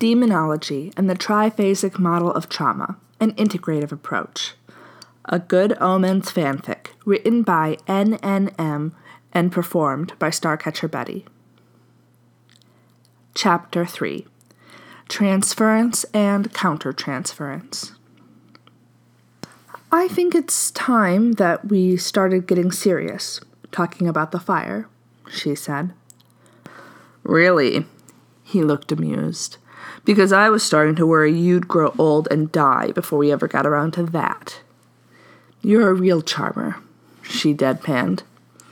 Demonology and the Triphasic Model of Trauma, an Integrative Approach. A Good Omens fanfic, written by NNM and performed by Starcatcher Betty. Chapter 3. Transference and Countertransference. I think it's time that we started getting serious, talking about the fire, she said. Really? He looked amused. Because I was starting to worry you'd grow old and die before we ever got around to that. You're a real charmer, she deadpanned.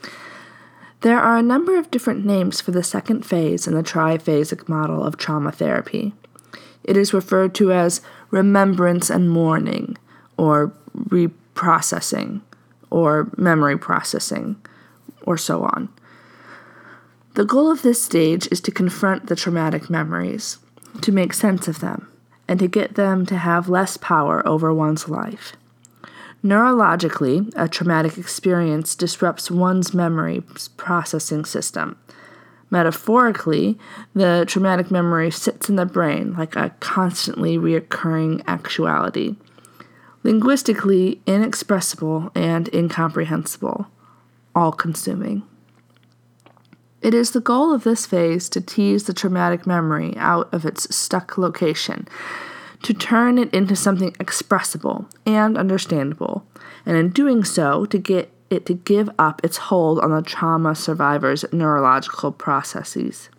There are a number of different names for the second phase in the triphasic model of trauma therapy. It is referred to as remembrance and mourning, or reprocessing, or memory processing, or so on. The goal of this stage is to confront the traumatic memories, to make sense of them, and to get them to have less power over one's life. Neurologically, a traumatic experience disrupts one's memory processing system. Metaphorically, the traumatic memory sits in the brain like a constantly reoccurring actuality. Linguistically, inexpressible and incomprehensible, all-consuming. It is the goal of this phase to tease the traumatic memory out of its stuck location, to turn it into something expressible and understandable, and in doing so, to get it to give up its hold on the trauma survivor's neurological processes.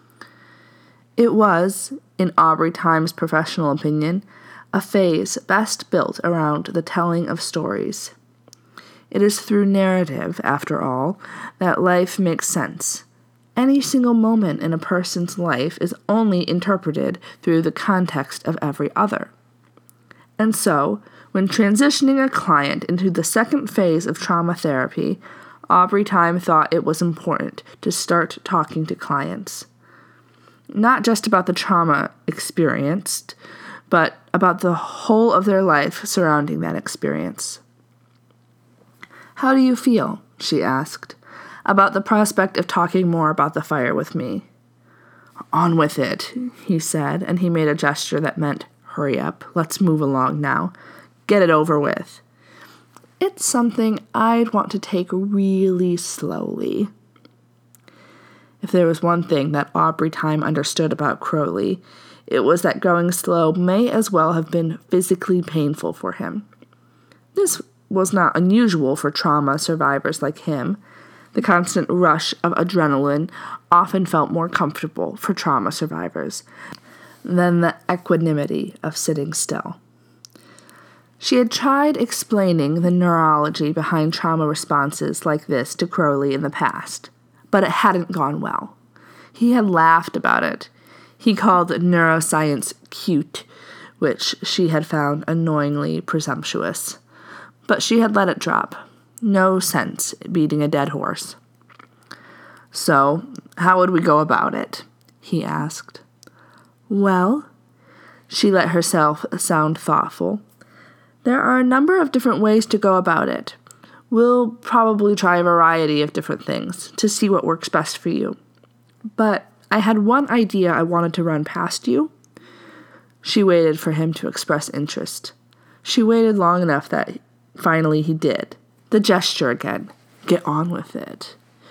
It was, in Aubrey Time's professional opinion, a phase best built around the telling of stories. It is through narrative, after all, that life makes sense. Any single moment in a person's life is only interpreted through the context of every other. And so, when transitioning a client into the second phase of trauma therapy, Aubrey Time thought it was important to start talking to clients. Not just about the trauma experienced, but about the whole of their life surrounding that experience. "How do you feel?" she asked. "About the prospect of talking more about the fire with me." "On with it," he said, and he made a gesture that meant, "Hurry up, let's move along now. Get it over with." "It's something I'd want to take really slowly." If there was one thing that Aubrey Time understood about Crowley, it was that going slow may as well have been physically painful for him. This was not unusual for trauma survivors like him. The constant rush of adrenaline often felt more comfortable for trauma survivors than the equanimity of sitting still. She had tried explaining the neurology behind trauma responses like this to Crowley in the past, but it hadn't gone well. He had laughed about it. He called neuroscience cute, which she had found annoyingly presumptuous. But she had let it drop. No sense beating a dead horse. "So, how would we go about it?" he asked. "Well," she let herself sound thoughtful, "there are a number of different ways to go about it. We'll probably try a variety of different things to see what works best for you. But I had one idea I wanted to run past you." She waited for him to express interest. She waited long enough that finally he did. The gesture again. Get on with it.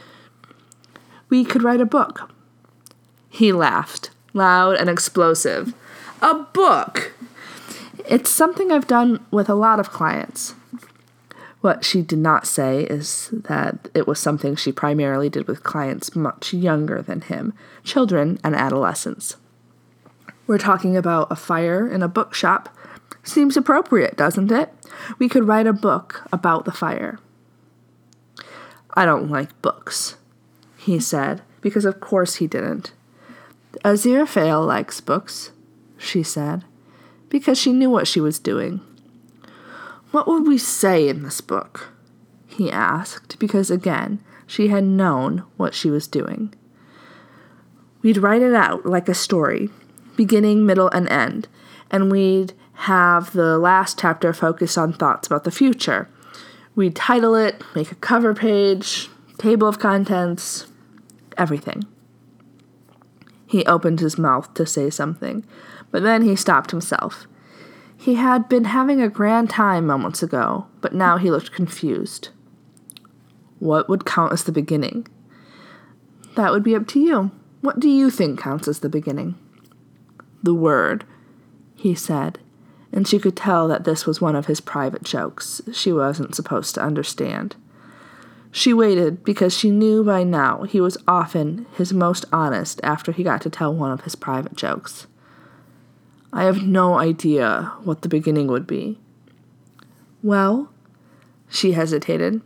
"We could write a book." He laughed, loud and explosive. "A book!" "It's something I've done with a lot of clients." What she did not say is that it was something she primarily did with clients much younger than him, children and adolescents. "We're talking about a fire in a bookshop. Seems appropriate, doesn't it? We could write a book about the fire." "I don't like books," he said, because of course he didn't. "Aziraphale likes books," she said, because she knew what she was doing. "What would we say in this book?" he asked, because again, she had known what she was doing. "We'd write it out like a story, beginning, middle, and end, and we'd have the last chapter focus on thoughts about the future. We'd title it, make a cover page, table of contents, everything." He opened his mouth to say something, But then he stopped himself. He had been having a grand time moments ago, but now he looked confused. What would count as the beginning? That would be up to you. What do you think counts as the beginning? The word, he said, and she could tell that this was one of his private jokes she wasn't supposed to understand. She waited because she knew by now he was often his most honest after he got to tell one of his private jokes. I have no idea what the beginning would be. Well, she hesitated.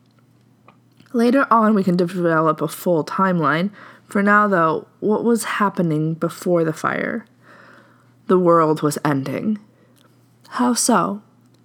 Later on we can develop a full timeline. For now, though, what was happening before the fire? The world was ending. How so?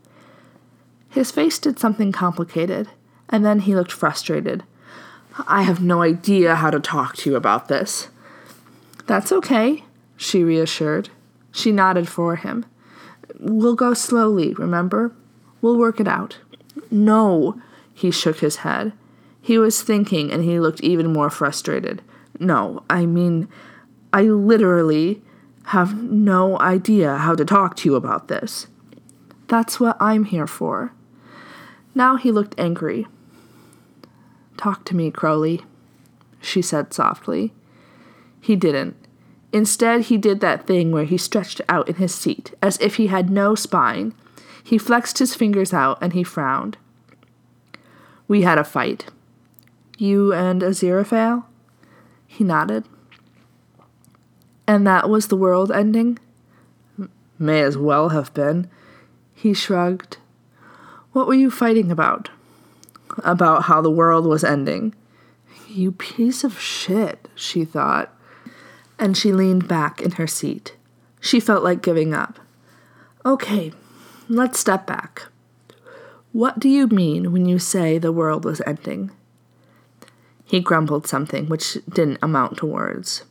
His face did something complicated, and then he looked frustrated. I have no idea how to talk to you about this. That's okay, she reassured. She nodded for him. We'll go slowly, remember? We'll work it out. No, he shook his head. He was thinking, and he looked even more frustrated. No, I mean, I literally have no idea how to talk to you about this. That's what I'm here for. Now he looked angry. Talk to me, Crowley, she said softly. He didn't. Instead, he did that thing where he stretched out in his seat, as if he had no spine. He flexed his fingers out, and he frowned. We had a fight. You and Aziraphale? He nodded. And that was the world ending? May as well have been. He shrugged. What were you fighting about? About how the world was ending. You piece of shit, she thought. And she leaned back in her seat. She felt like giving up. Okay, let's step back. What do you mean when you say the world was ending? He grumbled something which didn't amount to words.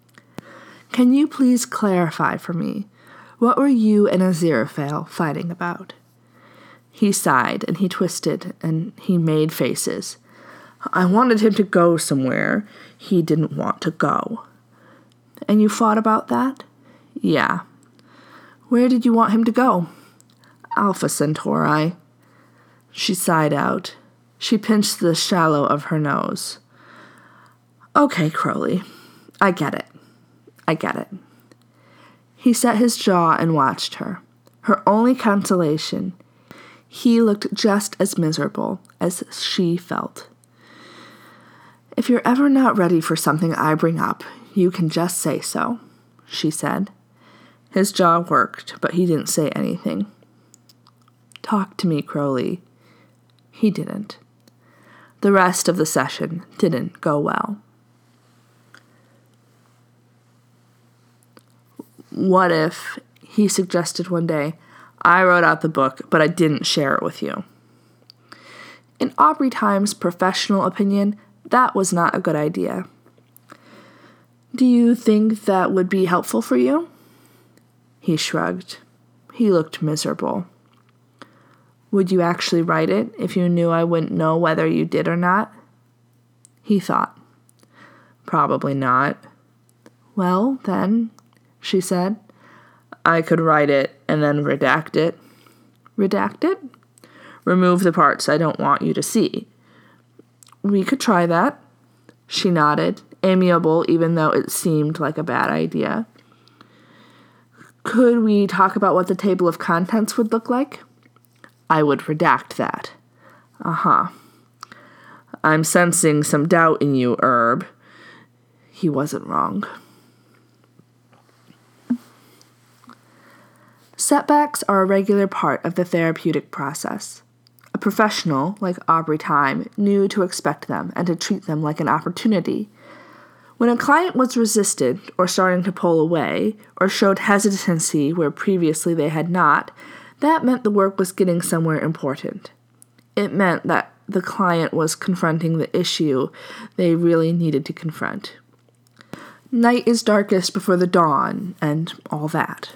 Can you please clarify for me? What were you and Aziraphale fighting about? He sighed, and he twisted, and he made faces. I wanted him to go somewhere he didn't want to go. And you fought about that? Yeah. Where did you want him to go? Alpha Centauri. She sighed out. She pinched the shallow of her nose. Okay, Crowley. I get it. He set his jaw and watched her. Her only consolation. He looked just as miserable as she felt. If you're ever not ready for something I bring up, you can just say so, she said. His jaw worked, but he didn't say anything. Talk to me, Crowley. He didn't. The rest of the session didn't go well. What if, he suggested one day, I wrote out the book, but I didn't share it with you? In Aubrey Time's professional opinion, that was not a good idea. Do you think that would be helpful for you? He shrugged. He looked miserable. Would you actually write it if you knew I wouldn't know whether you did or not? He thought. Probably not. Well, then, she said, I could write it and then redact it. Redact it? Remove the parts I don't want you to see. We could try that. She nodded, amiable even though it seemed like a bad idea. Could we talk about what the table of contents would look like? I would redact that. Uh-huh. I'm sensing some doubt in you, Herb. He wasn't wrong. Setbacks are a regular part of the therapeutic process. A professional, like Aubrey Time, knew to expect them and to treat them like an opportunity. When a client was resistant or starting to pull away or showed hesitancy where previously they had not, that meant the work was getting somewhere important. It meant that the client was confronting the issue they really needed to confront. Night is darkest before the dawn, and all that.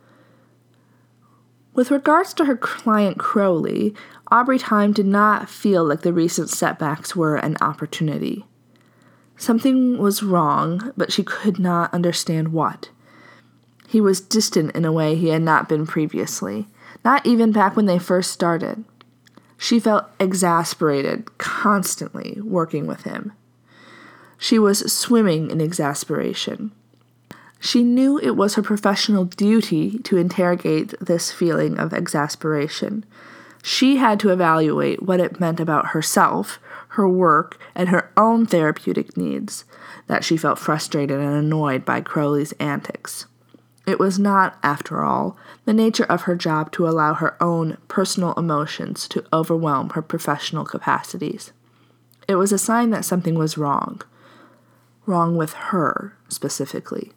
With regards to her client Crowley, Aubrey Time did not feel like the recent setbacks were an opportunity. Something was wrong, but she could not understand what. He was distant in a way he had not been previously, not even back when they first started. She felt exasperated, constantly working with him. She was swimming in exasperation. She knew it was her professional duty to interrogate this feeling of exasperation. She had to evaluate what it meant about herself, her work, and her own therapeutic needs, that she felt frustrated and annoyed by Crowley's antics. It was not, after all, the nature of her job to allow her own personal emotions to overwhelm her professional capacities. It was a sign that something was wrong. Wrong with her, specifically.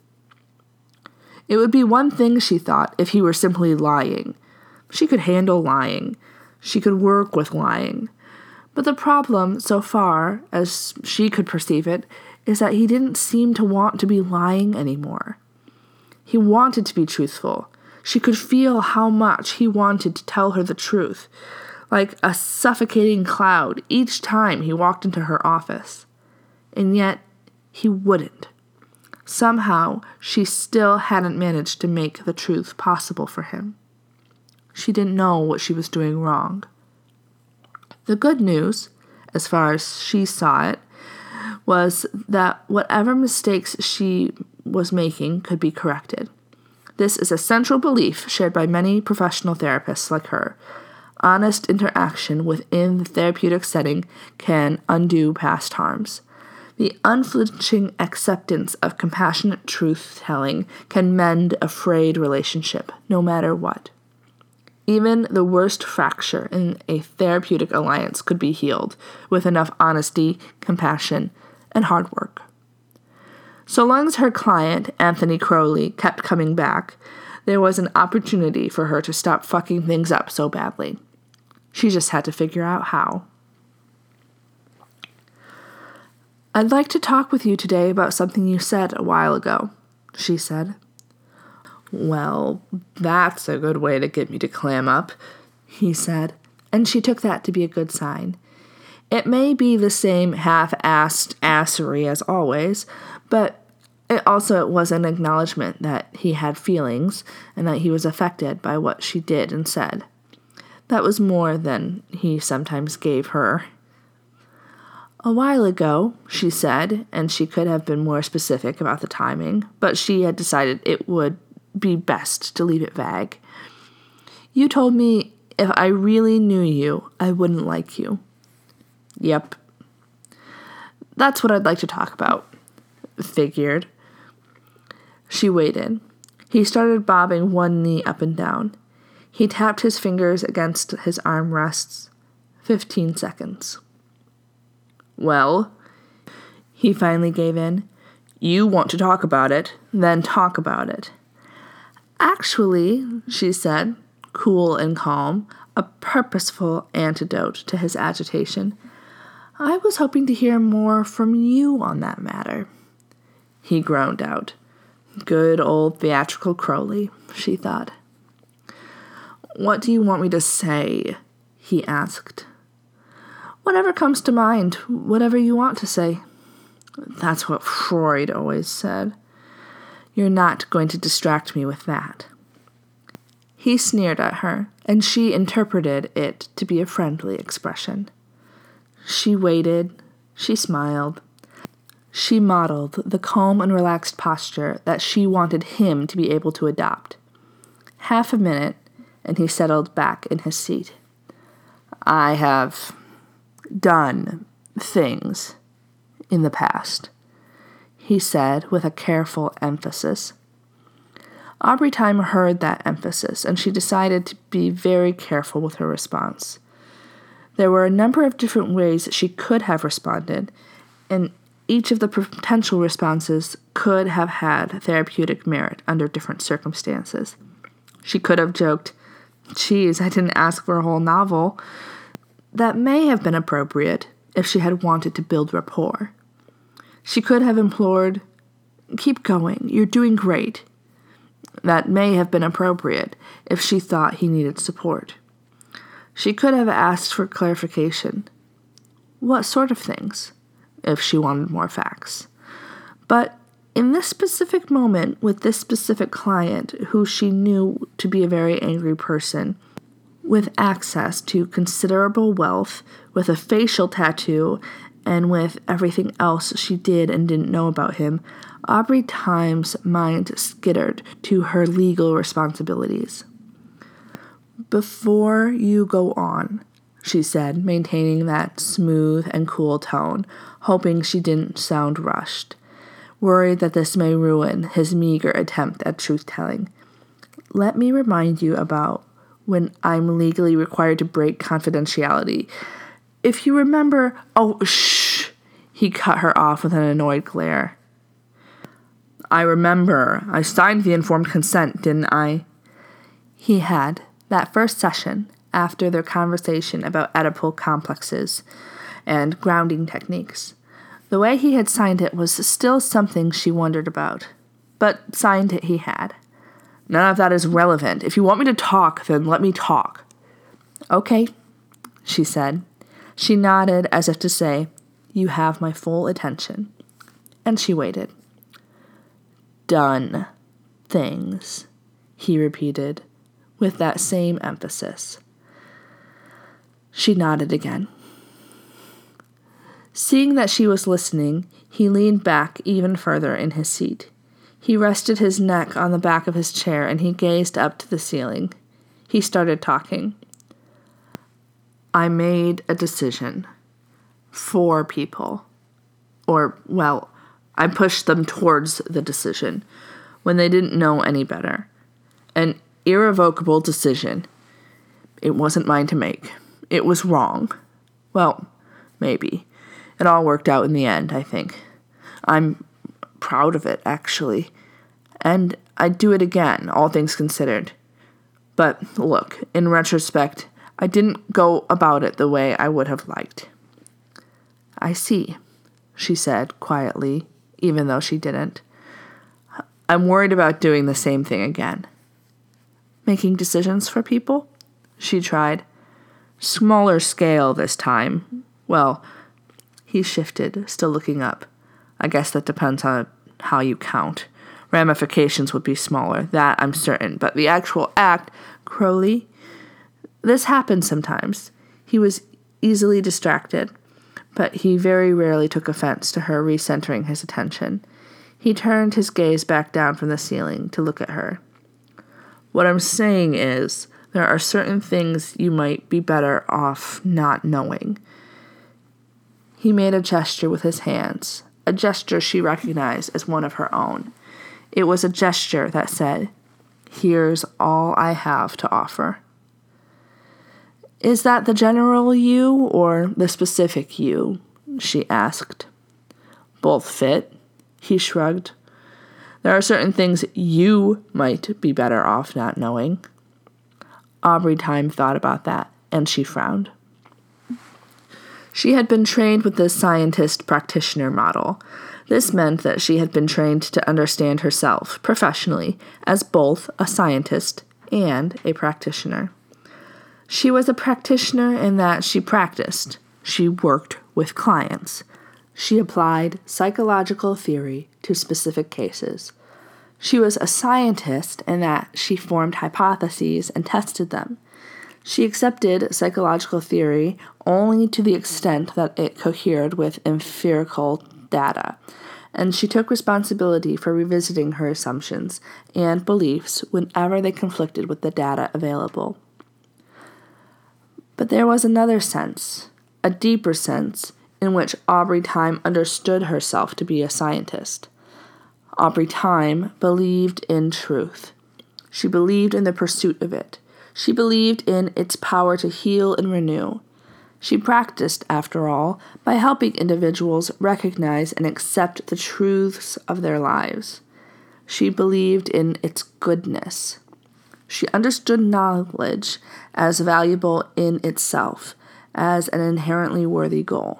It would be one thing, she thought, if he were simply lying. She could handle lying. She could work with lying. But the problem, so far as she could perceive it, is that he didn't seem to want to be lying anymore. He wanted to be truthful. She could feel how much he wanted to tell her the truth, like a suffocating cloud each time he walked into her office. And yet, he wouldn't. Somehow, she still hadn't managed to make the truth possible for him. She didn't know what she was doing wrong. The good news, as far as she saw it, was that whatever mistakes she was making could be corrected. This is a central belief shared by many professional therapists like her. Honest interaction within the therapeutic setting can undo past harms. The unflinching acceptance of compassionate truth-telling can mend a frayed relationship, no matter what. Even the worst fracture in a therapeutic alliance could be healed with enough honesty, compassion, and hard work. So long as her client, Anthony Crowley, kept coming back, there was an opportunity for her to stop fucking things up so badly. She just had to figure out how. "I'd like to talk with you today about something you said a while ago," she said. "Well, that's a good way to get me to clam up," he said, and she took that to be a good sign. It may be the same half-assed assery as always, but it was an acknowledgement that he had feelings and that he was affected by what she did and said. That was more than he sometimes gave her. "A while ago," she said, and she could have been more specific about the timing, but she had decided it would be best to leave it vague. "You told me if I really knew you, I wouldn't like you." "Yep." "That's what I'd like to talk about." Figured. She waited. He started bobbing one knee up and down. He tapped his fingers against his arm rests. 15 seconds. "Well," he finally gave in. "You want to talk about it, then talk about it." "Actually," she said, cool and calm, a purposeful antidote to his agitation, "I was hoping to hear more from you on that matter." He groaned out. Good old theatrical Crowley, she thought. "What do you want me to say?" he asked. "Whatever comes to mind, whatever you want to say." That's what Freud always said. You're not going to distract me with that. He sneered at her, and she interpreted it to be a friendly expression. She waited. She smiled. She modeled the calm and relaxed posture that she wanted him to be able to adopt. Half a minute, and he settled back in his seat. "I have done things in the past," he said with a careful emphasis. Aubrey Time heard that emphasis, and she decided to be very careful with her response. There were a number of different ways she could have responded, and each of the potential responses could have had therapeutic merit under different circumstances. She could have joked, "Geez, I didn't ask for a whole novel." That may have been appropriate if she had wanted to build rapport. She could have implored, "Keep going, you're doing great." That may have been appropriate if she thought he needed support. She could have asked for clarification. What sort of things? If she wanted more facts. But in this specific moment, with this specific client, who she knew to be a very angry person, with access to considerable wealth, with a facial tattoo, and with everything else she did and didn't know about him, Aubrey Time's mind skittered to her legal responsibilities. "Before you go on," she said, maintaining that smooth and cool tone, hoping she didn't sound rushed, worried that this may ruin his meager attempt at truth-telling. "Let me remind you about when I'm legally required to break confidentiality. If you remember—" "Oh, shh!" He cut her off with an annoyed glare. "I remember. I signed the informed consent, didn't I?" He had. That first session, after their conversation about Oedipal complexes and grounding techniques. The way he had signed it was still something she wondered about. But signed it he had. "None of that is relevant. If you want me to talk, then let me talk." "Okay," she said. She nodded as if to say, "You have my full attention." And she waited. "Done things," he repeated, with that same emphasis. She nodded again. Seeing that she was listening, he leaned back even further in his seat. He rested his neck on the back of his chair and he gazed up to the ceiling. He started talking. "I made a decision. 4 people. Or, well, I pushed them towards the decision when they didn't know any better. An irrevocable decision. It wasn't mine to make. It was wrong. Well, maybe. It all worked out in the end, I think. I'm proud of it, actually. And I'd do it again, all things considered. But look, in retrospect, I didn't go about it the way I would have liked." "I see," she said quietly, even though she didn't. "I'm worried about doing the same thing again." "Making decisions for people?" She tried. "Smaller scale this time. Well," he shifted, still looking up. "I guess that depends on how you count. Ramifications would be smaller, that I'm certain. But the actual act—" "Crowley?" "This happens sometimes." He was easily distracted, but he very rarely took offense to her recentering his attention. He turned his gaze back down from the ceiling to look at her. "What I'm saying is, there are certain things you might be better off not knowing." He made a gesture with his hands, a gesture she recognized as one of her own. It was a gesture that said, "Here's all I have to offer." "Is that the general you or the specific you?" she asked. "Both fit," he shrugged. "There are certain things you might be better off not knowing." Aubrey Time thought about that, and she frowned. She had been trained with the scientist-practitioner model. This meant that she had been trained to understand herself, professionally, as both a scientist and a practitioner. She was a practitioner in that she practiced. She worked with clients. She applied psychological theory to specific cases. She was a scientist in that she formed hypotheses and tested them. She accepted psychological theory only to the extent that it cohered with empirical data, and she took responsibility for revisiting her assumptions and beliefs whenever they conflicted with the data available. But there was another sense, a deeper sense, in which Aubrey Time understood herself to be a scientist. Aubrey Time believed in truth. She believed in the pursuit of it. She believed in its power to heal and renew. She practiced, after all, by helping individuals recognize and accept the truths of their lives. She believed in its goodness. She understood knowledge as valuable in itself, as an inherently worthy goal.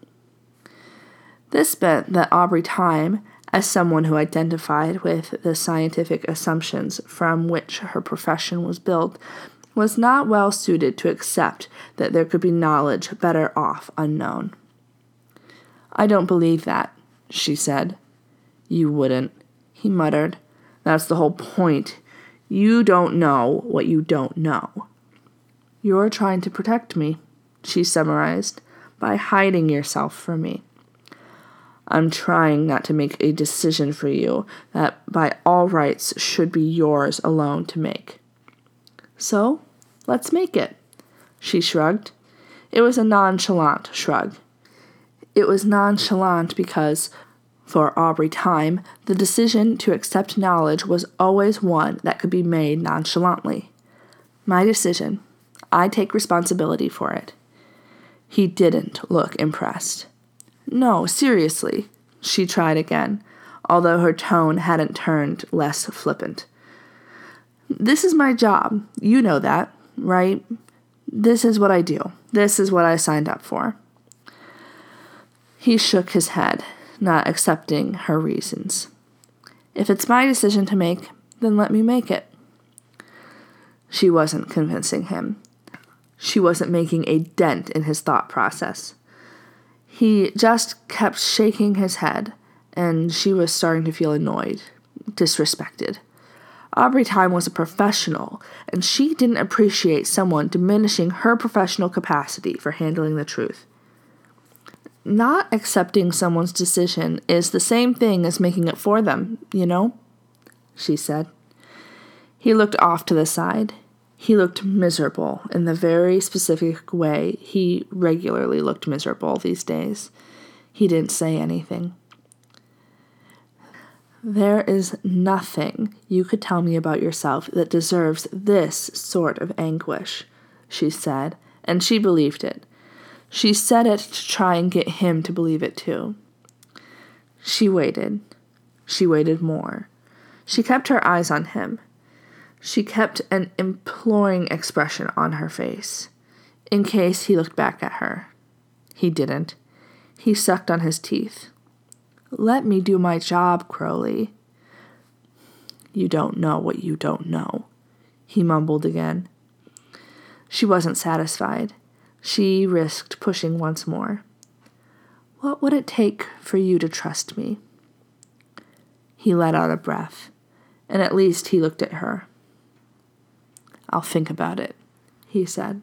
This meant that Aubrey Time, as someone who identified with the scientific assumptions from which her profession was built, was not well suited to accept that there could be knowledge better off unknown. "I don't believe that," she said. You wouldn't, he muttered. That's the whole point. You don't know what you don't know. You're trying to protect me, she summarized, by hiding yourself from me. I'm trying not to make a decision for you that by all rights should be yours alone to make. So, let's make it, she shrugged. It was a nonchalant shrug. It was nonchalant because, for Aubrey Time, the decision to accept knowledge was always one that could be made nonchalantly. My decision. I take responsibility for it. He didn't look impressed. No, seriously, she tried again, although her tone hadn't turned less flippant. This is my job. You know that, right? This is what I do. This is what I signed up for. He shook his head, not accepting her reasons. If it's my decision to make, then let me make it. She wasn't convincing him. She wasn't making a dent in his thought process. He just kept shaking his head, and she was starting to feel annoyed, disrespected. Aubrey Time was a professional, and she didn't appreciate someone diminishing her professional capacity for handling the truth. Not accepting someone's decision is the same thing as making it for them, you know, she said. He looked off to the side. He looked miserable in the very specific way he regularly looked miserable these days. He didn't say anything. There is nothing you could tell me about yourself that deserves this sort of anguish, she said, and she believed it. She said it to try and get him to believe it too. She waited. She waited more. She kept her eyes on him. She kept an imploring expression on her face, in case he looked back at her. He didn't. He sucked on his teeth. Let me do my job, Crowley. You don't know what you don't know, he mumbled again. She wasn't satisfied. She risked pushing once more. What would it take for you to trust me? He let out a breath, and at least he looked at her. I'll think about it, he said.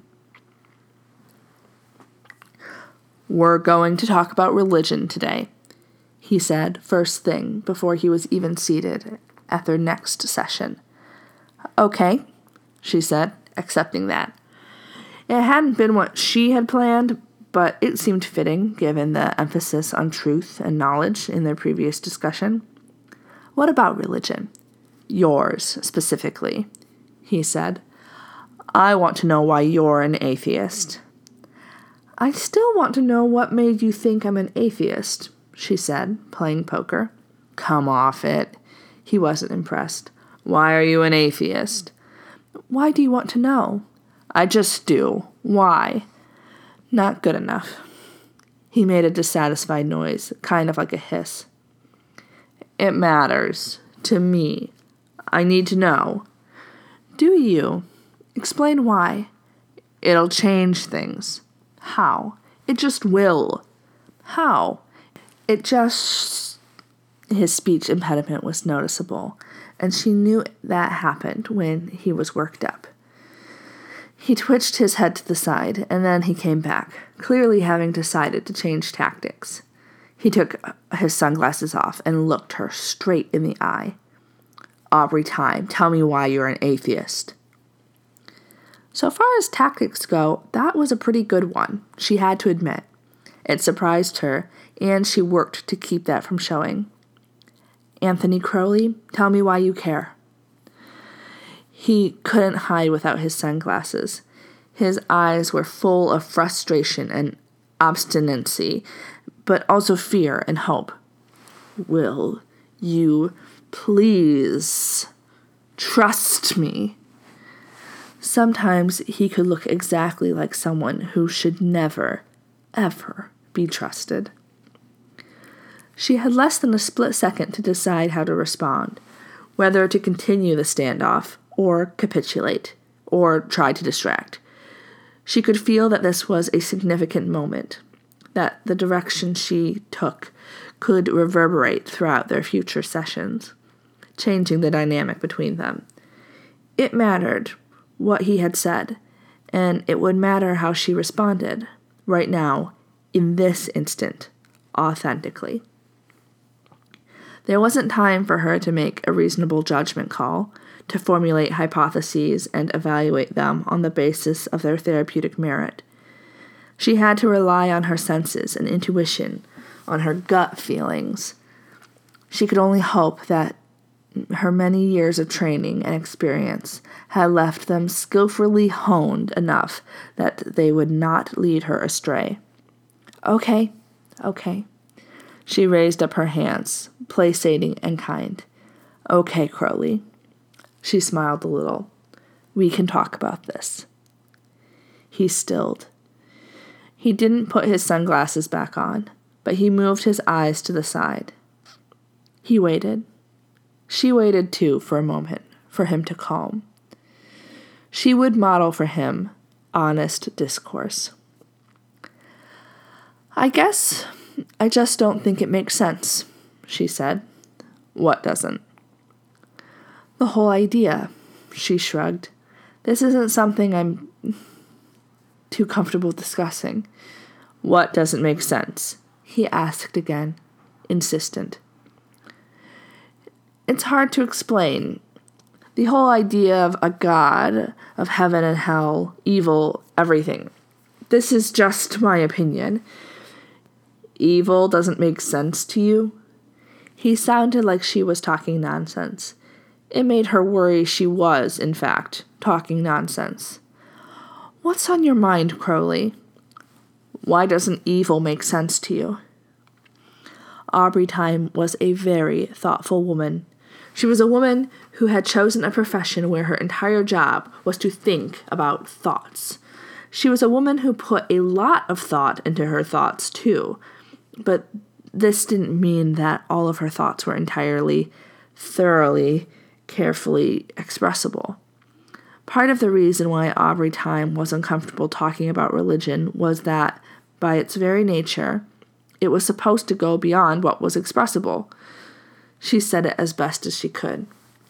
We're going to talk about religion today, he said first thing before he was even seated at their next session. Okay, she said, accepting that. It hadn't been what she had planned, but it seemed fitting given the emphasis on truth and knowledge in their previous discussion. What about religion? Yours, specifically, he said. I want to know why you're an atheist. I still want to know what made you think I'm an atheist, she said, playing poker. Come off it. He wasn't impressed. Why are you an atheist? Why do you want to know? I just do. Why? Not good enough. He made a dissatisfied noise, kind of like a hiss. It matters. To me. I need to know. Do you? Explain why. It'll change things. How? It just will. How? It just... His speech impediment was noticeable, and she knew that happened when he was worked up. He twitched his head to the side, and then he came back, clearly having decided to change tactics. He took his sunglasses off and looked her straight in the eye. Aubrey Time, tell me why you're an atheist. So far as tactics go, that was a pretty good one, she had to admit. It surprised her, and she worked to keep that from showing. Anthony Crowley, tell me why you care. He couldn't hide without his sunglasses. His eyes were full of frustration and obstinacy, but also fear and hope. Will you please trust me? Sometimes he could look exactly like someone who should never, ever be trusted. She had less than a split second to decide how to respond, whether to continue the standoff, or capitulate, or try to distract. She could feel that this was a significant moment, that the direction she took could reverberate throughout their future sessions, changing the dynamic between them. It mattered what he had said, and it would matter how she responded, right now, in this instant, authentically. There wasn't time for her to make a reasonable judgment call, to formulate hypotheses and evaluate them on the basis of their therapeutic merit. She had to rely on her senses and intuition, on her gut feelings. She could only hope that her many years of training and experience had left them skillfully honed enough that they would not lead her astray. Okay. She raised up her hands, placating and kind. Okay, Crowley. She smiled a little. We can talk about this. He stilled. He didn't put his sunglasses back on, but he moved his eyes to the side. He waited. She waited, too, for a moment, for him to calm. She would model for him honest discourse. I guess I just don't think it makes sense, she said. What doesn't? The whole idea, she shrugged. This isn't something I'm too comfortable discussing. What doesn't make sense? He asked again, insistent. It's hard to explain. The whole idea of a God, of heaven and hell, evil, everything. This is just my opinion. Evil doesn't make sense to you? He sounded like she was talking nonsense. It made her worry she was, in fact, talking nonsense. What's on your mind, Crowley? Why doesn't evil make sense to you? Aubrey Time was a very thoughtful woman. She was a woman who had chosen a profession where her entire job was to think about thoughts. She was a woman who put a lot of thought into her thoughts, too. But this didn't mean that all of her thoughts were entirely, thoroughly, carefully expressible. Part of the reason why Aubrey Time was uncomfortable talking about religion was that, by its very nature, it was supposed to go beyond what was expressible. She said it as best as she could.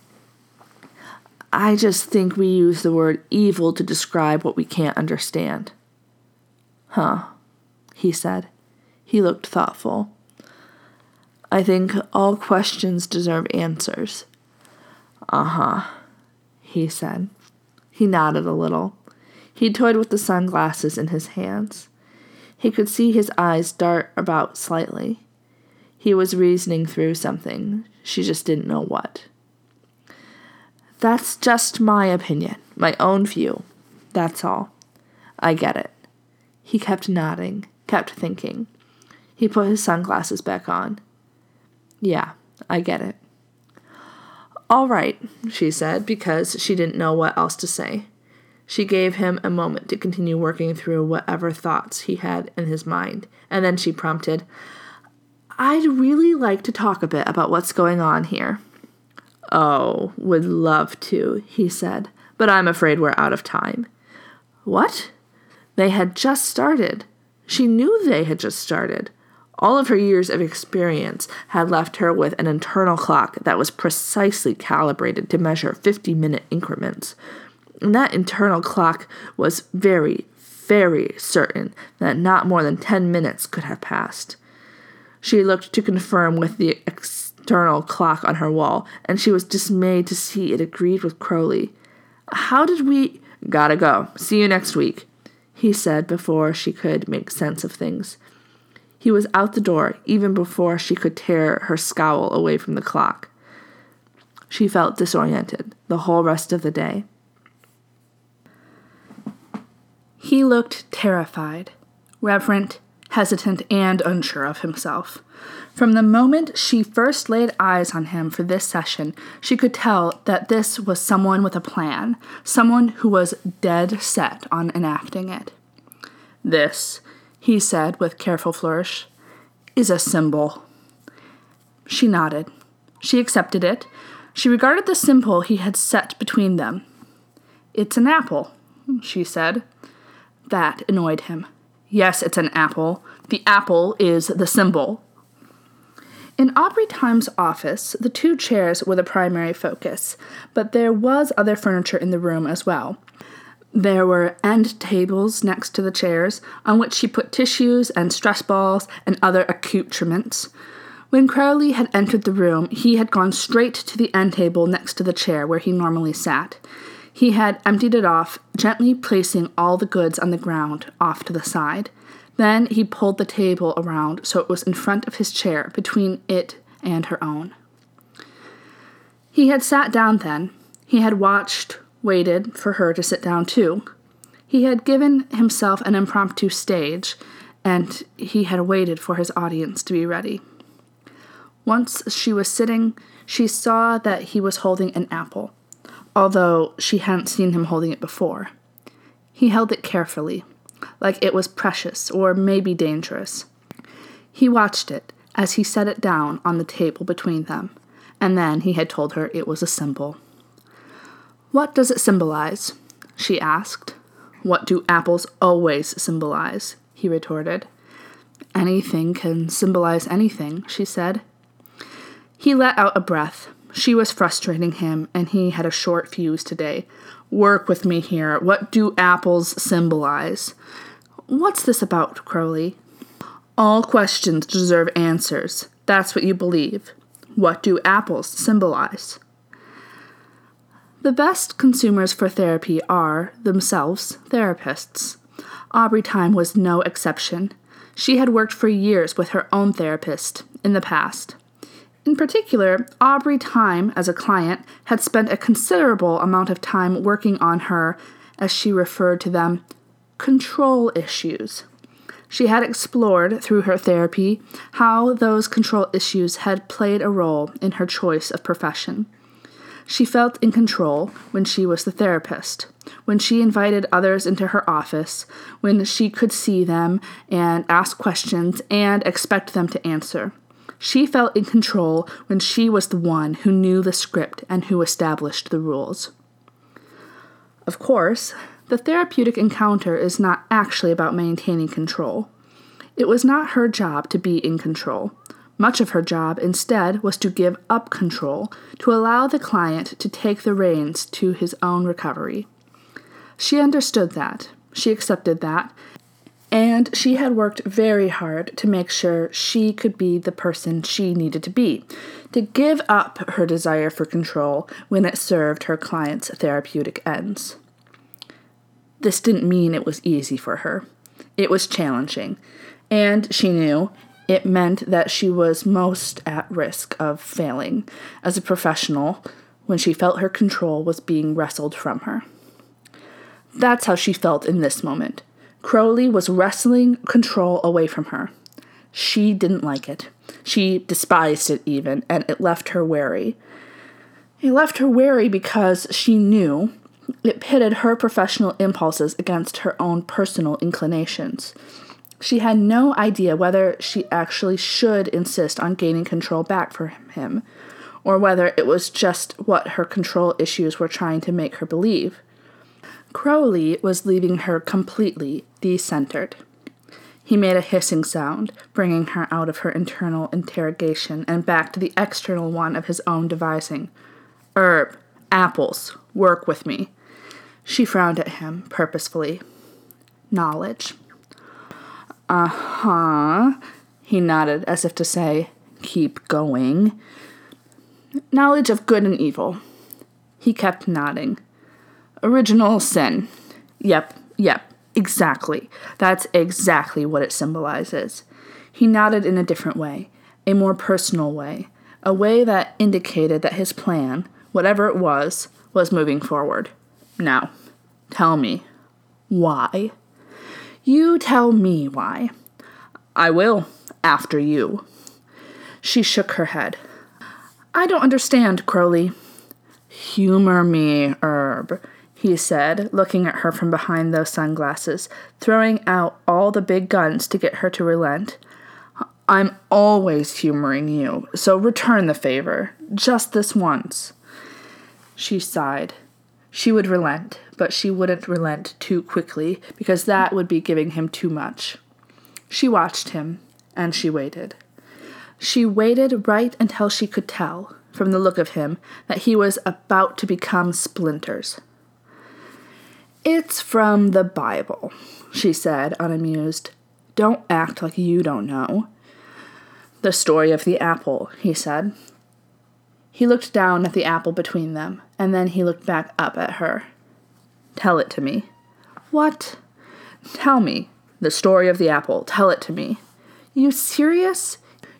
I just think we use the word evil to describe what we can't understand. Huh, he said. He looked thoughtful. I think all questions deserve answers. Uh-huh, he said. He nodded a little. He toyed with the sunglasses in his hands. He could see his eyes dart about slightly. He was reasoning through something. She just didn't know what. That's just my opinion, my own view. That's all. I get it. He kept nodding, kept thinking. He put his sunglasses back on. Yeah, I get it. All right, she said, because she didn't know what else to say. She gave him a moment to continue working through whatever thoughts he had in his mind, and then she prompted, I'd really like to talk a bit about what's going on here. Oh, would love to, he said, but I'm afraid we're out of time. What? They had just started. She knew they had just started. All of her years of experience had left her with an internal clock that was precisely calibrated to measure 50-minute increments. And that internal clock was very, very certain that not more than 10 minutes could have passed. She looked to confirm with the external clock on her wall, and she was dismayed to see it agreed with Crowley. How did we... Gotta go. See you next week, he said before she could make sense of things. He was out the door even before she could tear her scowl away from the clock. She felt disoriented the whole rest of the day. He looked terrified, reverent, hesitant, and unsure of himself. From the moment she first laid eyes on him for this session, she could tell that this was someone with a plan, someone who was dead set on enacting it. This, he said with careful flourish, is a symbol. She nodded. She accepted it. She regarded the symbol he had set between them. It's an apple, she said. That annoyed him. Yes, it's an apple. The apple is the symbol. In Aubrey Time's office, the 2 chairs were the primary focus, but there was other furniture in the room as well. There were end tables next to the chairs, on which she put tissues and stress balls and other accoutrements. When Crowley had entered the room, he had gone straight to the end table next to the chair where he normally sat. He had emptied it off, gently placing all the goods on the ground off to the side. Then he pulled the table around so it was in front of his chair, between it and her own. He had sat down then. He had waited for her to sit down too. He had given himself an impromptu stage, and he had waited for his audience to be ready. Once she was sitting, she saw that he was holding an apple, although she hadn't seen him holding it before. He held it carefully, like it was precious or maybe dangerous. He watched it as he set it down on the table between them, and then he had told her it was a symbol. "What does it symbolize?" she asked. "What do apples always symbolize?" he retorted. "Anything can symbolize anything," she said. He let out a breath. She was frustrating him, and he had a short fuse today. "Work with me here. What do apples symbolize?" "What's this about, Crowley?" "All questions deserve answers. That's what you believe. What do apples symbolize?" The best consumers for therapy are, themselves, therapists. Aubrey Time was no exception. She had worked for years with her own therapist in the past. In particular, Aubrey Time, as a client, had spent a considerable amount of time working on her, as she referred to them, control issues. She had explored, through her therapy, how those control issues had played a role in her choice of profession. She felt in control when she was the therapist, when she invited others into her office, when she could see them and ask questions and expect them to answer. She felt in control when she was the one who knew the script and who established the rules. Of course, the therapeutic encounter is not actually about maintaining control. It was not her job to be in control. Much of her job, instead, was to give up control, to allow the client to take the reins to his own recovery. She understood that. She accepted that. And she had worked very hard to make sure she could be the person she needed to be, to give up her desire for control when it served her client's therapeutic ends. This didn't mean it was easy for her. It was challenging, and she knew it meant that she was most at risk of failing as a professional when she felt her control was being wrestled from her. That's how she felt in this moment. Crowley was wresting control away from her. She didn't like it. She despised it even, and it left her wary. It left her wary because she knew it pitted her professional impulses against her own personal inclinations. She had no idea whether she actually should insist on gaining control back from him, or whether it was just what her control issues were trying to make her believe. Crowley was leaving her completely decentered. He made a hissing sound, bringing her out of her internal interrogation and back to the external one of his own devising. "Herb, apples, work with me." She frowned at him, purposefully. "Knowledge." "Uh-huh," he nodded as if to say, "Keep going." "Knowledge of good and evil." He kept nodding. "Original sin." Yep, exactly. That's exactly what it symbolizes." He nodded in a different way, a more personal way, a way that indicated that his plan, whatever it was moving forward. "Now, tell me, why?" "You tell me why." "I will, after you." She shook her head. "I don't understand, Crowley." "Humor me, Herb," he said, looking at her from behind those sunglasses, throwing out all the big guns to get her to relent. "I'm always humoring you, so return the favor, just this once." She sighed. She would relent, but she wouldn't relent too quickly, because that would be giving him too much. She watched him, and she waited. She waited right until she could tell, from the look of him, that he was about to become splinters. "It's from the Bible," she said, unamused. "Don't act like you don't know." "The story of the apple," he said. He looked down at the apple between them, and then he looked back up at her. "Tell it to me." "What?" "Tell me. The story of the apple. Tell it to me." "You serious?"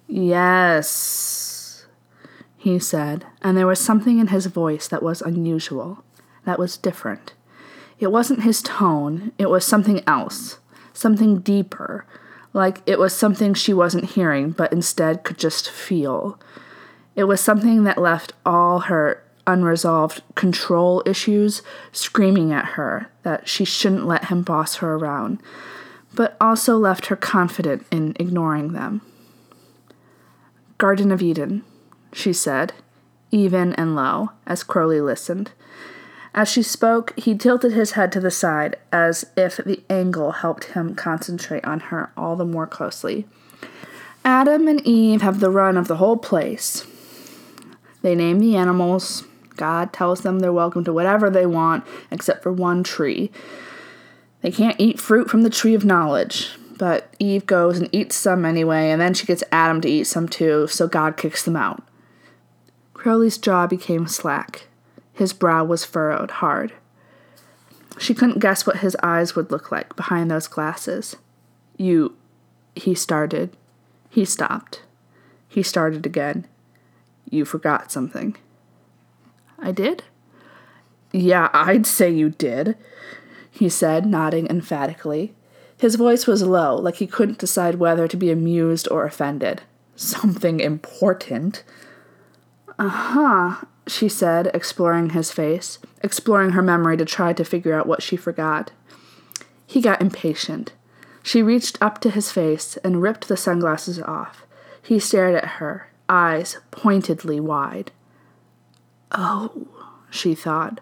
"Yes," he said, and there was something in his voice that was unusual, that was different. It wasn't his tone, it was something else, something deeper, like it was something she wasn't hearing but instead could just feel. It was something that left all her unresolved control issues screaming at her that she shouldn't let him boss her around, but also left her confident in ignoring them. "Garden of Eden," she said, even and low, as Crowley listened. As she spoke, he tilted his head to the side, as if the angle helped him concentrate on her all the more closely. "Adam and Eve have the run of the whole place. They name the animals. God tells them they're welcome to whatever they want, except for one tree. They can't eat fruit from the tree of knowledge, but Eve goes and eats some anyway, and then she gets Adam to eat some too, so God kicks them out." Crowley's jaw became slack. His brow was furrowed hard. She couldn't guess what his eyes would look like behind those glasses. He started. He stopped. He started again. "You forgot something." "I did?" "Yeah, I'd say you did," he said, nodding emphatically. His voice was low, like he couldn't decide whether to be amused or offended. "Something important." "Uh-huh," she said, exploring his face, exploring her memory to try to figure out what she forgot. He got impatient. She reached up to his face and ripped the sunglasses off. He stared at her, eyes pointedly wide. "Oh," she thought.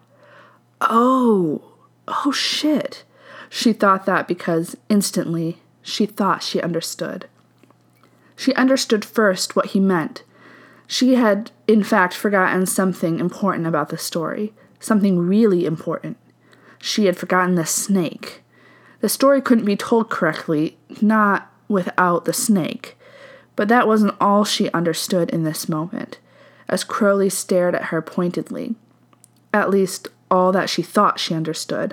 Oh, shit. She thought that because, instantly, she thought she understood. She understood first what he meant. She had, in fact, forgotten something important about the story, something really important. She had forgotten the snake. The story couldn't be told correctly, not without the snake. But that wasn't all she understood in this moment, as Crowley stared at her pointedly. At least, all that she thought she understood.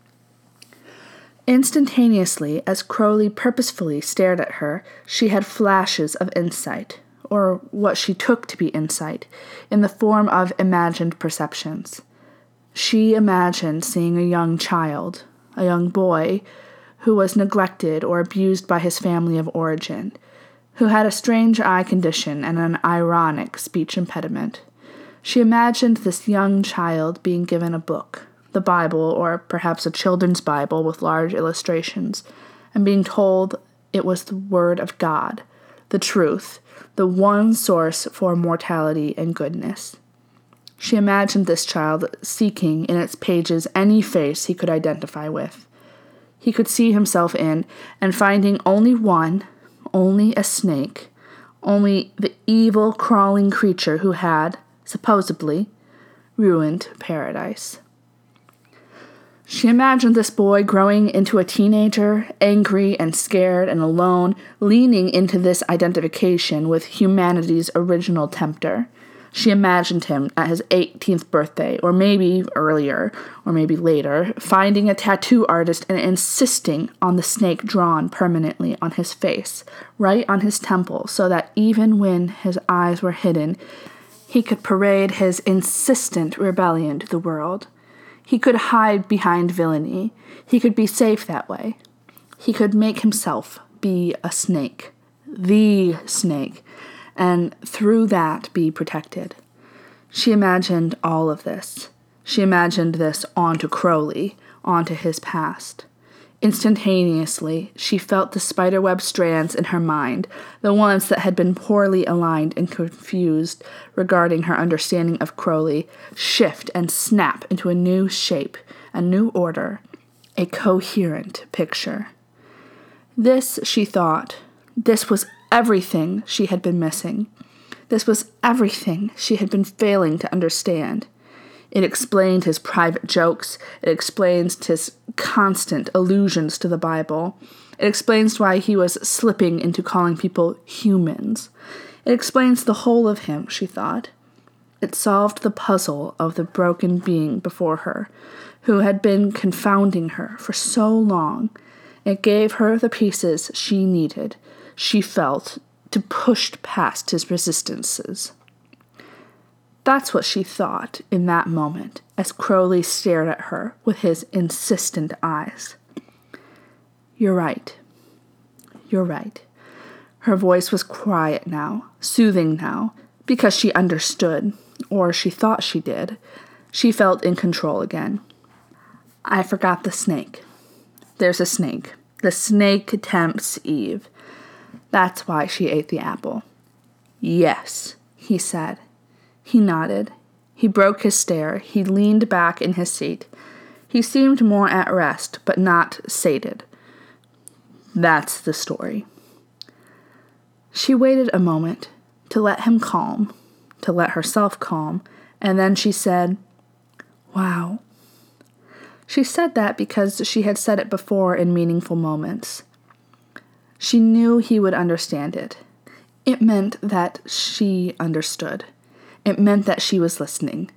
Instantaneously, as Crowley purposefully stared at her, she had flashes of insight, or what she took to be insight, in the form of imagined perceptions. She imagined seeing a young child, a young boy, who was neglected or abused by his family of origin, who had a strange eye condition and an ironic speech impediment. She imagined this young child being given a book, the Bible, or perhaps a children's Bible with large illustrations, and being told it was the Word of God, the truth, the one source for mortality and goodness. She imagined this child seeking in its pages any face he could identify with. He could see himself in, and finding only one, only a snake, only the evil, crawling creature who had, supposedly, ruined paradise. She imagined this boy growing into a teenager, angry and scared and alone, leaning into this identification with humanity's original tempter. She imagined him at his 18th birthday, or maybe earlier, or maybe later, finding a tattoo artist and insisting on the snake drawn permanently on his face, right on his temple, so that even when his eyes were hidden, he could parade his insistent rebellion to the world. He could hide behind villainy. He could be safe that way. He could make himself be a snake, the snake, and through that be protected. She imagined all of this. She imagined this onto Crowley, onto his past. Instantaneously, she felt the spiderweb strands in her mind, the ones that had been poorly aligned and confused regarding her understanding of Crowley, shift and snap into a new shape, a new order, a coherent picture. This, she thought, this was everything she had been missing. This was everything she had been failing to understand. It explained his private jokes. It explains his constant allusions to the Bible. It explains why he was slipping into calling people humans. It explains the whole of him, she thought. It solved the puzzle of the broken being before her, who had been confounding her for so long. It gave her the pieces she needed, she felt, to push past his resistances. That's what she thought in that moment, as Crowley stared at her with his insistent eyes. You're right. You're right. Her voice was quiet now, soothing now, because she understood, or she thought she did. She felt in control again. I forgot the snake. There's a snake. The snake tempts Eve. That's why she ate the apple. Yes, he said. He nodded. He broke his stare. He leaned back in his seat. He seemed more at rest, but not sated. That's the story. She waited a moment to let him calm, to let herself calm, and then she said, Wow. She said that because she had said it before in meaningful moments. She knew he would understand it. It meant that she understood. It meant that she was listening.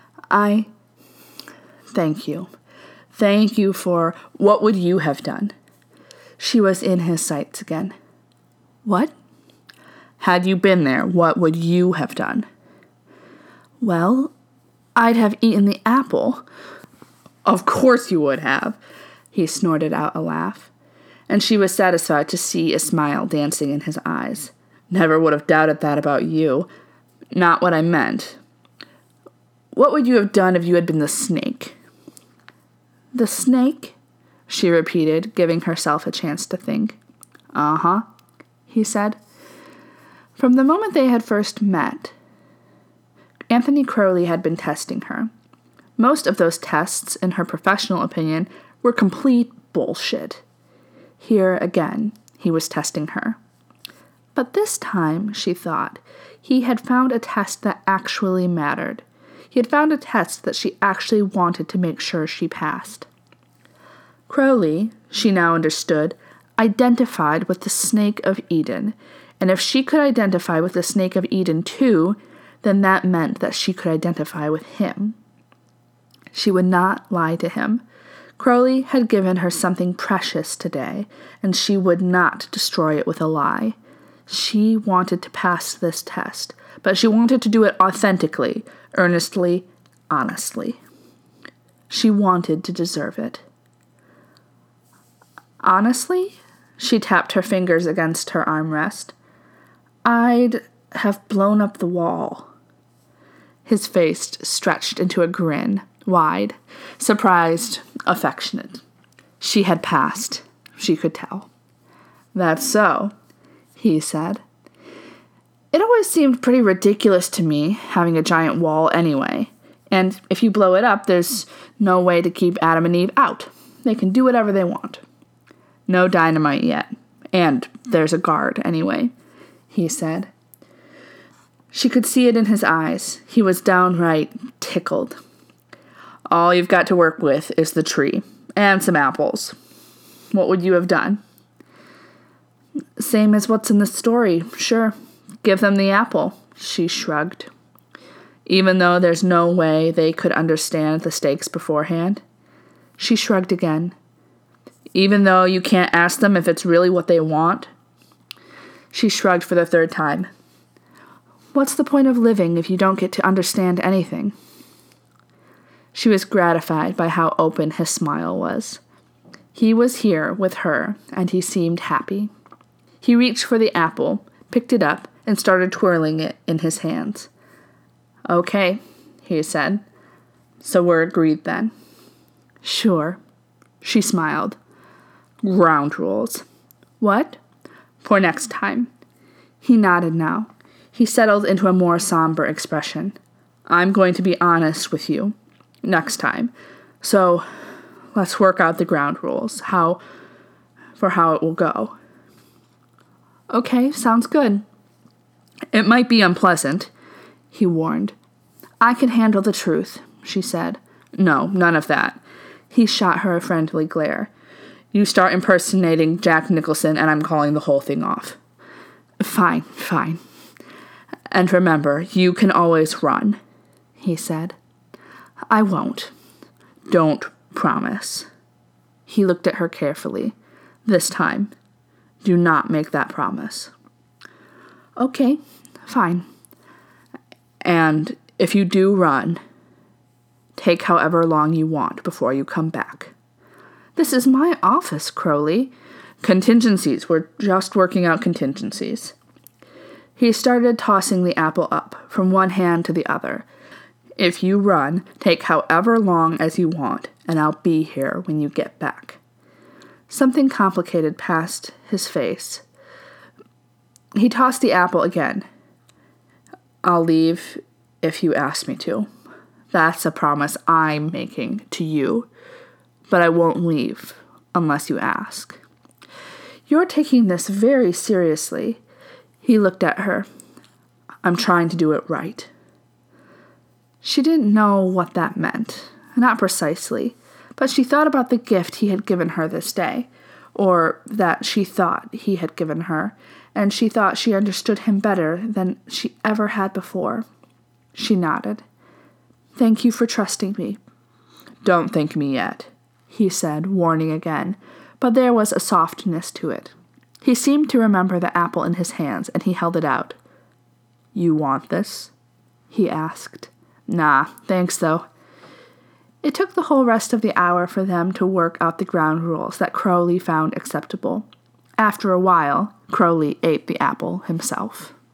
Thank you. Thank you for what would you have done? She was in his sights again. What? Had you been there, what would you have done? Well, I'd have eaten the apple. Of course you would have, he snorted out a laugh, and she was satisfied to see a smile dancing in his eyes. Never would have doubted that about you. Not what I meant. What would you have done if you had been the snake? The snake? She repeated, giving herself a chance to think. Uh-huh, he said. From the moment they had first met, Anthony Crowley had been testing her. Most of those tests, in her professional opinion, were complete bullshit. Here, again, he was testing her. But this time, she thought, he had found a test that actually mattered. He had found a test that she actually wanted to make sure she passed. Crowley, she now understood, identified with the Snake of Eden, and if she could identify with the Snake of Eden too, then that meant that she could identify with him. She would not lie to him. Crowley had given her something precious today, and she would not destroy it with a lie. She wanted to pass this test, but she wanted to do it authentically, earnestly, honestly. She wanted to deserve it. Honestly, she tapped her fingers against her armrest. I'd have blown up the wall. His face stretched into a grin, wide, surprised, affectionate. She had passed, she could tell. That's so, he said. It always seemed pretty ridiculous to me, having a giant wall anyway. And if you blow it up, there's no way to keep Adam and Eve out. They can do whatever they want. No dynamite yet. And there's a guard anyway, he said. She could see it in his eyes. He was downright tickled. All you've got to work with is the tree and some apples. What would you have done? Same as what's in the story, sure. Give them the apple, she shrugged. Even though there's no way they could understand the stakes beforehand? She shrugged again. Even though you can't ask them if it's really what they want? She shrugged for the third time. What's the point of living if you don't get to understand anything? She was gratified by how open his smile was. He was here with her, and he seemed happy. He reached for the apple, picked it up, and started twirling it in his hands. Okay, he said. So we're agreed then. Sure. She smiled. Ground rules. What? For next time. He nodded now. He settled into a more somber expression. I'm going to be honest with you. Next time. So, let's work out the ground rules. How it will go. Okay, sounds good. It might be unpleasant, he warned. I can handle the truth, she said. No, none of that. He shot her a friendly glare. You start impersonating Jack Nicholson and I'm calling the whole thing off. Fine. And remember, you can always run, he said. I won't. Don't promise. He looked at her carefully. This time, do not make that promise. Okay, fine. And if you do run, take however long you want before you come back. This is my office, Crowley. Contingencies. We're just working out contingencies. He started tossing the apple up from one hand to the other. If you run, take however long as you want, and I'll be here when you get back. Something complicated passed his face. He tossed the apple again. I'll leave if you ask me to. That's a promise I'm making to you, but I won't leave unless you ask. You're taking this very seriously. He looked at her. I'm trying to do it right. She didn't know what that meant, not precisely, but she thought about the gift he had given her this day, or that she thought he had given her, and she thought she understood him better than she ever had before. She nodded. Thank you for trusting me. Don't thank me yet, he said, warning again, but there was a softness to it. He seemed to remember the apple in his hands, and he held it out. You want this? He asked. Nah, thanks though. It took the whole rest of the hour for them to work out the ground rules that Crowley found acceptable. After a while, Crowley ate the apple himself.